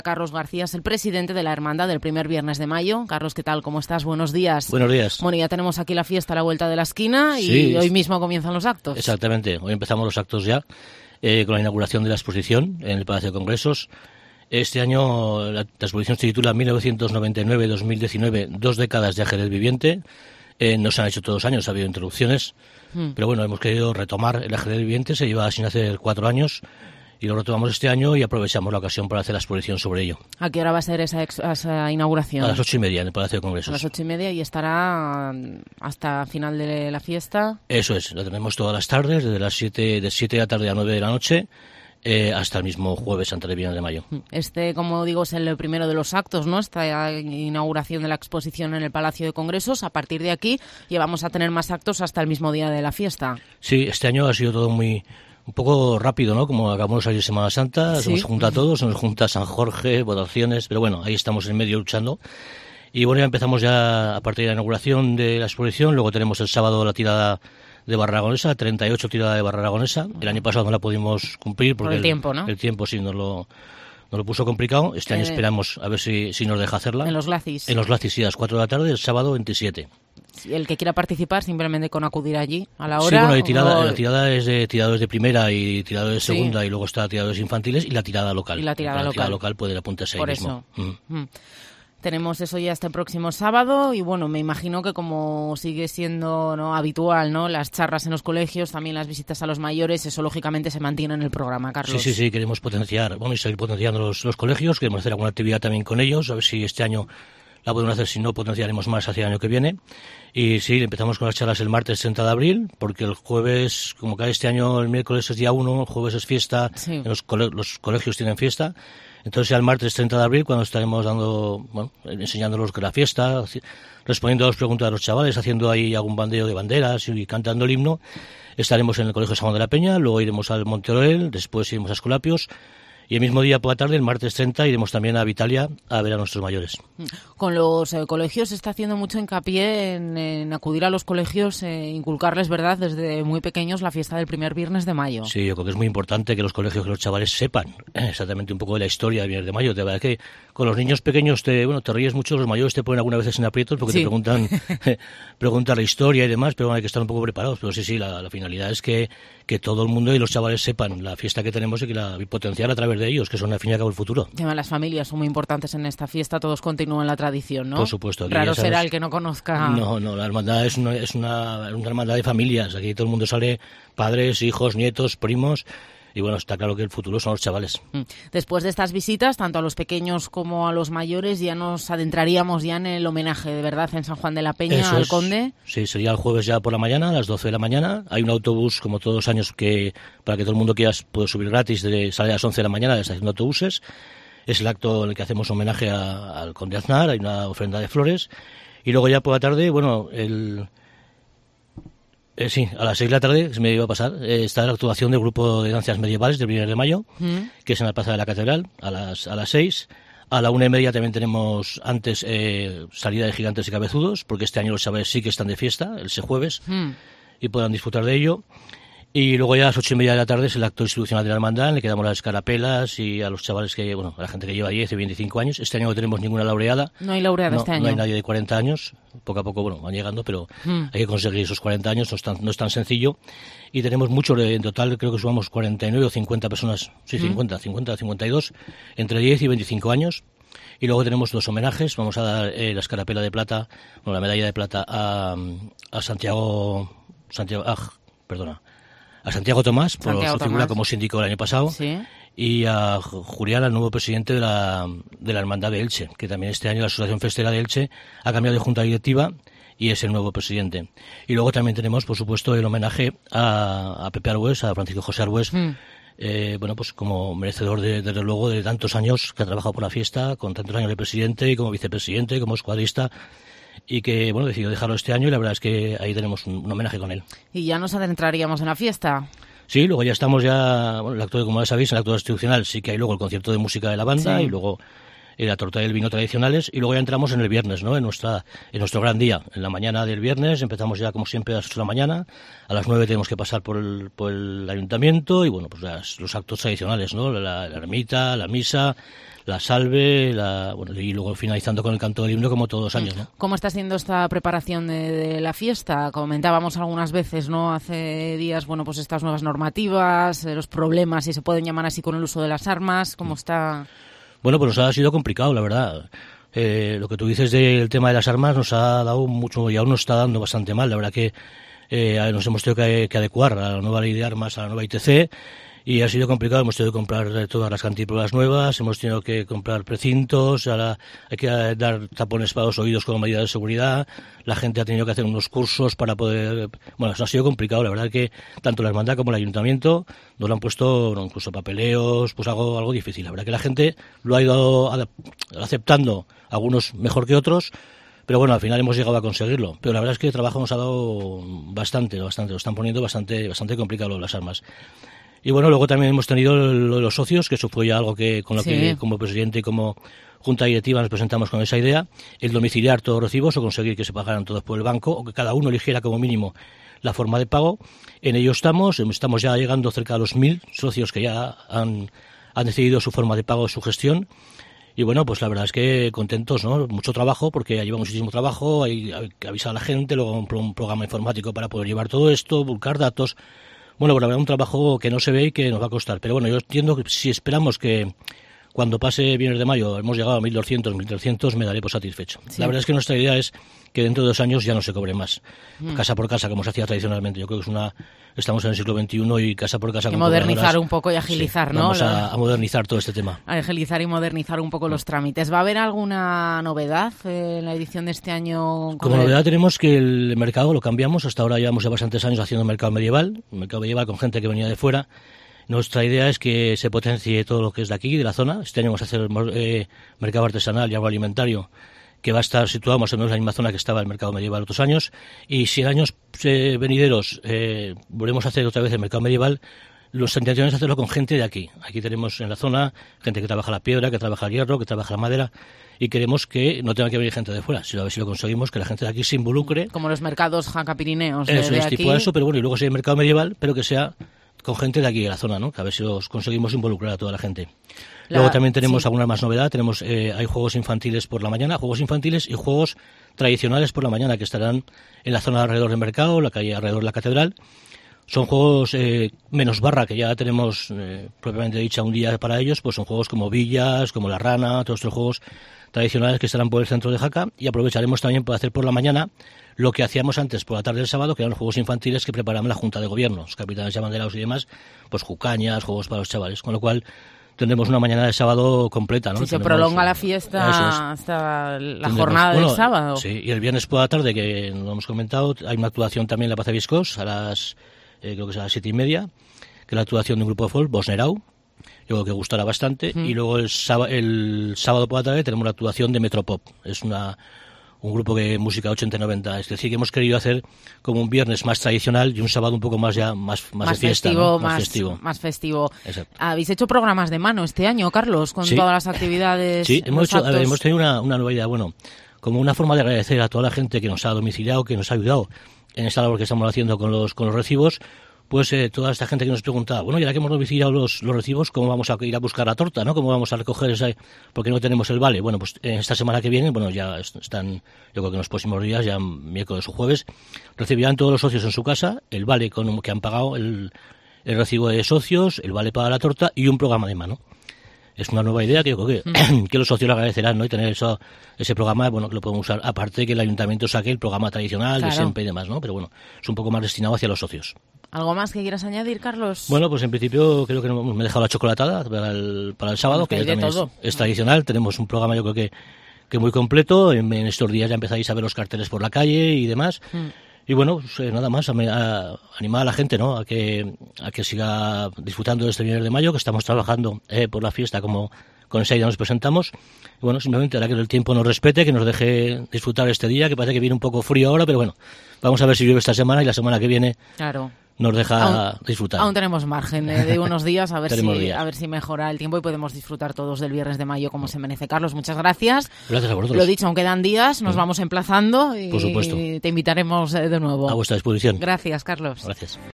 Carlos García es el presidente de la Hermandad del primer viernes de mayo. Carlos, ¿qué tal? ¿Cómo estás? Buenos días. Buenos días. Bueno, ya tenemos aquí la fiesta a la vuelta de la esquina y sí, hoy mismo comienzan los actos. Exactamente, hoy empezamos los actos ya con la inauguración de la exposición en el Palacio de Congresos. Este año la exposición se titula 1999-2019, 2 décadas de ajedrez viviente. No se han hecho todos los años, ha habido interrupciones, pero bueno, hemos querido retomar el ajedrez viviente, se lleva sin hacer 4 años. Y lo retomamos este año y aprovechamos la ocasión para hacer la exposición sobre ello. ¿A qué hora va a ser esa inauguración? A las 8:30 en el Palacio de Congresos. A las 8:30 y estará hasta final de la fiesta. Eso es, lo tenemos todas las tardes, desde las 7 de la tarde a 9 de la noche, hasta el mismo jueves antes del viernes de mayo. Como digo, es el primero de los actos, ¿no? Esta inauguración de la exposición en el Palacio de Congresos. A partir de aquí ya vamos a tener más actos hasta el mismo día de la fiesta. Sí, este año ha sido todo un poco rápido, ¿no? Como acabamos de salir Semana Santa, sí. Se nos junta a todos, se nos junta San Jorge, votaciones, pero bueno, ahí estamos en medio luchando. Y bueno, ya empezamos ya a partir de la inauguración de la exposición, luego tenemos el sábado la tirada de barra aragonesa, 38 tirada de barra aragonesa. El año pasado no la pudimos cumplir porque por el tiempo, ¿no? El tiempo sí nos lo puso complicado. Este año esperamos a ver si nos deja hacerla. En los Lacis. En los Lacis, sí, a las 4 de la tarde, el sábado 27. El que quiera participar simplemente con acudir allí a la hora. Sí, bueno, la tirada es de tiradores de primera y tiradores de segunda, y luego está tiradores infantiles y la tirada local. Y la tirada local puede apuntarse ahí mismo. Por eso. Tenemos eso ya este próximo sábado y bueno, me imagino que como sigue siendo habitual, ¿no? Las charlas en los colegios, también las visitas a los mayores, eso lógicamente se mantiene en el programa, Carlos. Sí, queremos potenciar, y seguir potenciando los colegios, queremos hacer alguna actividad también con ellos, a ver si este año la podemos hacer, si no potenciaremos más hacia el año que viene. Y sí, empezamos con las charlas el martes 30 de abril, porque el jueves, como cada este año el miércoles es día 1, el jueves es fiesta, sí. Los colegios tienen fiesta. Entonces ya el martes 30 de abril, cuando estaremos enseñándolos la fiesta, respondiendo a las preguntas de los chavales, haciendo ahí algún bandeo de banderas y cantando el himno, estaremos en el Colegio San Juan de la Peña, luego iremos al Monte Oroel, después iremos a Escolapios. Y el mismo día por la tarde, el martes 30, iremos también a Vitalia a ver a nuestros mayores. Con los colegios se está haciendo mucho hincapié en acudir a los colegios, inculcarles, ¿verdad?, desde muy pequeños la fiesta del primer viernes de mayo. Sí, yo creo que es muy importante que los colegios, que los chavales sepan exactamente un poco de la historia del viernes de mayo. De verdad que con los niños pequeños te ríes mucho, los mayores te ponen algunas veces en aprietos porque te preguntan la historia y demás, pero hay que estar un poco preparados. Pero sí, la finalidad es que todo el mundo y los chavales sepan la fiesta que tenemos y potenciar a través de ellos, que son al fin y al cabo el futuro. Las familias son muy importantes en esta fiesta, todos continúan la tradición, ¿no? Por supuesto. Raro será el que no conozca. No, la hermandad es una hermandad de familias. Aquí todo el mundo sale, padres, hijos, nietos, primos. Y bueno, está claro que el futuro son los chavales. Después de estas visitas, tanto a los pequeños como a los mayores, ya nos adentraríamos ya en el homenaje, de verdad, en San Juan de la Peña, al conde. Sí, sería el jueves ya por la mañana, a las 12 de la mañana. Hay un autobús, como todos los años, que para que todo el mundo quiera puede subir gratis, sale a las 11 de la mañana, está haciendo autobuses. Es el acto en el que hacemos homenaje al conde Aznar, hay una ofrenda de flores. Y luego ya por la tarde, a las 6 de la tarde, se me iba a pasar, está la actuación del grupo de danzas medievales del 1 de mayo, que es en la Plaza de la Catedral, a las 6. A la 1:30 también tenemos antes salida de gigantes y cabezudos, porque este año los chavales sí que están de fiesta, ese jueves, y podrán disfrutar de ello. Y luego ya a las 8:30 de la tarde es el acto institucional de la hermandad, en el que damos las escarapelas y a los chavales a la gente que lleva 10 y 25 años. Este año no tenemos ninguna laureada. No hay laureada este año. No hay nadie de 40 años. Poco a poco, van llegando, pero hay que conseguir esos 40 años, no es tan sencillo. Y tenemos mucho, en total creo que sumamos 49 o 50 personas, 50 o 52, entre 10 y 25 años. Y luego tenemos 2 homenajes. Vamos a dar la escarapela de plata, la medalla de plata a Santiago Tomás, por su figura como síndico el año pasado, ¿sí? Y a Julián, el nuevo presidente de la Hermandad de Elche, que también este año la Asociación Festera de Elche ha cambiado de junta directiva y es el nuevo presidente. Y luego también tenemos, por supuesto, el homenaje a Pepe Arbués, a Francisco José Arbués, como merecedor desde luego de tantos años que ha trabajado por la fiesta, con tantos años de presidente y como vicepresidente, como escuadrista, y que decidió dejarlo este año y la verdad es que ahí tenemos un homenaje con él. ¿Y ya nos adentraríamos en la fiesta? Sí, luego ya estamos el acto, como ya sabéis, el acto institucional, sí que hay luego el concierto de música de la banda, sí. Y luego la torta y el vino tradicionales, y luego ya entramos en el viernes, ¿no? En nuestro gran día. En la mañana del viernes empezamos ya, como siempre, a las 8 de la mañana. A las 9 tenemos que pasar por el ayuntamiento y, bueno, pues los actos tradicionales, ¿no? La ermita, la misa, la salve, y luego finalizando con el canto del himno, como todos los años, ¿no? ¿Cómo está siendo esta preparación de la fiesta? Comentábamos algunas veces, ¿no? Hace días, bueno, pues estas nuevas normativas, los problemas, si se pueden llamar así, con el uso de las armas. ¿Cómo está? Bueno, pues nos ha sido complicado, la verdad. Lo que tú dices del tema de las armas nos ha dado mucho, y aún nos está dando bastante mal. La verdad que nos hemos tenido que adecuar a la nueva ley de armas, a la nueva ITC, y ha sido complicado. Hemos tenido que comprar todas las cantíploras nuevas, hemos tenido que comprar precintos, ahora hay que dar tapones para los oídos como medida de seguridad. La gente ha tenido que hacer unos cursos para poder... Bueno, eso ha sido complicado. La verdad que tanto la hermandad como el ayuntamiento nos lo han puesto, incluso papeleos, pues algo difícil. La verdad que la gente lo ha ido aceptando, algunos mejor que otros, pero bueno, al final hemos llegado a conseguirlo. Pero la verdad es que el trabajo nos ha dado bastante, lo están poniendo bastante complicado las armas. Y bueno, luego también hemos tenido lo de los socios, que eso fue ya algo que como presidente y como junta directiva nos presentamos con esa idea, el domiciliar todos los recibos o conseguir que se pagaran todos por el banco o que cada uno eligiera como mínimo la forma de pago. En ello estamos ya llegando cerca de los 1.000 socios que ya han decidido su forma de pago, su gestión. Y bueno, pues la verdad es que contentos, ¿no? Mucho trabajo, porque lleva muchísimo trabajo, hay que avisar a la gente, luego un programa informático para poder llevar todo esto, buscar datos. Bueno, la verdad, un trabajo que no se ve y que nos va a costar. Pero bueno, yo entiendo que si esperamos que cuando pase viernes de mayo hemos llegado a 1.200, 1.300, me daré por satisfecho. Sí. La verdad es que nuestra idea es que dentro de 2 años ya no se cobre más. Casa por casa, como se hacía tradicionalmente. Yo creo que estamos en el siglo XXI y casa por casa... Y modernizar un poco y agilizar, sí, ¿no? Vamos a modernizar todo este tema. A agilizar y modernizar un poco los trámites. ¿Va a haber alguna novedad en la edición de este año? Como novedad tenemos que el mercado lo cambiamos. Hasta ahora llevamos ya bastantes años haciendo mercado medieval con gente que venía de fuera. Nuestra idea es que se potencie todo lo que es de aquí, de la zona. Este año vamos a hacer mercado artesanal y agroalimentario, que va a estar situado más o menos en la misma zona que estaba el mercado medieval otros años. Y si en años venideros volvemos a hacer otra vez el mercado medieval, los intenciones es hacerlo con gente de aquí. Aquí tenemos en la zona gente que trabaja la piedra, que trabaja el hierro, que trabaja la madera, y queremos que no tenga que venir gente de fuera, sino a ver si lo conseguimos, que la gente de aquí se involucre. Como los mercados jaca-pirineos. Eso es, aquí. Tipo eso, pero bueno, y luego sí el mercado medieval, pero que sea con gente de aquí de la zona, ¿no? Que a ver si los conseguimos involucrar a toda la gente. Luego también tenemos alguna más novedad. Hay juegos infantiles por la mañana, juegos infantiles y juegos tradicionales por la mañana que estarán en la zona alrededor del mercado, la calle alrededor de la catedral. Son juegos menos barra, que ya tenemos propiamente dicha un día para ellos, pues son juegos como Villas, como La Rana, todos estos juegos tradicionales que estarán por el centro de Jaca, y aprovecharemos también para hacer por la mañana lo que hacíamos antes por la tarde del sábado, que eran los juegos infantiles que preparamos la Junta de Gobierno, los capitanes de banderados y demás, pues jucañas, juegos para los chavales, con lo cual tendremos una mañana de sábado completa, ¿no? Si se prolonga la fiesta hasta la jornada del sábado. Sí, y el viernes por la tarde, que no hemos comentado, hay una actuación también en la Plaza Viscos, creo que es a las 7:30, que es la actuación de un grupo de folk, Bosnerau, yo creo que gustará bastante, y luego el sábado por la tarde tenemos la actuación de Metropop, es un grupo de música 80-90, es decir, que hemos querido hacer como un viernes más tradicional y un sábado un poco más de fiesta, festivo, ¿no? Más festivo. Exacto. ¿Habéis hecho programas de mano este año, Carlos, con todas las actividades? Sí, hemos tenido una nueva idea, bueno, como una forma de agradecer a toda la gente que nos ha domiciliado, que nos ha ayudado en esta labor que estamos haciendo con los recibos. Pues toda esta gente que nos preguntaba, bueno, ya que hemos domiciliado los recibos, ¿cómo vamos a ir a buscar la torta, no? ¿Cómo vamos a recoger esa? Porque no tenemos el vale. Bueno, pues esta semana que viene, bueno, ya están, yo creo que en los próximos días, ya miércoles o jueves, recibirán todos los socios en su casa el vale que han pagado, el recibo de socios, el vale para la torta y un programa de mano. Es una nueva idea que yo creo que los socios lo agradecerán, ¿no? Y tener ese programa, bueno, que lo podemos usar, aparte que el ayuntamiento saque el programa tradicional de siempre y demás, ¿no? Pero bueno, es un poco más destinado hacia los socios. ¿Algo más que quieras añadir, Carlos? Bueno, pues en principio creo que me he dejado la chocolatada para el sábado, que también es tradicional. Tenemos un programa yo creo que muy completo. En estos días ya empezáis a ver los carteles por la calle y demás. Y bueno, pues, nada más, animar a la gente, ¿no? A que siga disfrutando de este viernes de mayo, que estamos trabajando por la fiesta como con esa idea nos presentamos. Y bueno, simplemente ahora que el tiempo nos respete, que nos deje disfrutar este día, que parece que viene un poco frío ahora, pero bueno, vamos a ver si llueve esta semana y la semana que viene nos deja disfrutar. Aún tenemos margen de unos días, a ver si mejora el tiempo y podemos disfrutar todos del Viernes de Mayo como se merece. Carlos, muchas gracias. Gracias a vosotros. Lo dicho, aún quedan días, nos vamos emplazando y por supuesto. te invitaremos de nuevo. A vuestra disposición. Gracias, Carlos. Gracias.